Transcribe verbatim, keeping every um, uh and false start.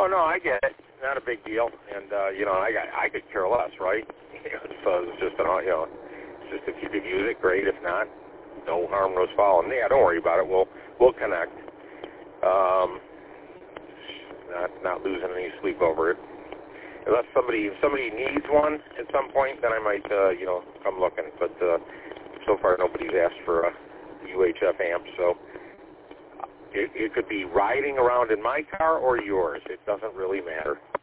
Oh no, I get it. Not a big deal, and uh, you know, I got, I could care less, right? So it's just, an, you know, it's just if you could use it, great. If not, no harm, no foul. And yeah, don't worry about it. We'll we'll connect. Um, not not losing any sleep over it. Unless somebody if somebody needs one at some point, then I might uh, you know come looking. But uh, so far nobody's asked for a U H F amp, so it, it could be riding around in my car or yours. It doesn't really matter.